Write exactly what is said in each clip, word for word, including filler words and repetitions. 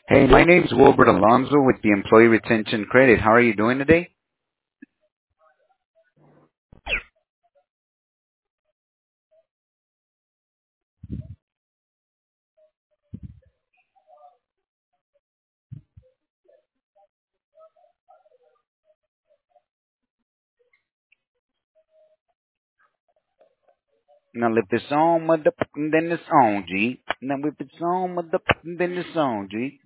Hey, my name's Wilbert Alonzo with the Employee Retention Credit. How are you doing today? Now if it's on, motherfucking, then it's on, G. Now if it's on, motherfucking, then it's on, G.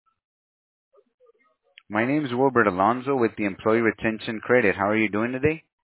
My name's Wilbert Alonzo with the Employee Retention Credit. How are you doing today?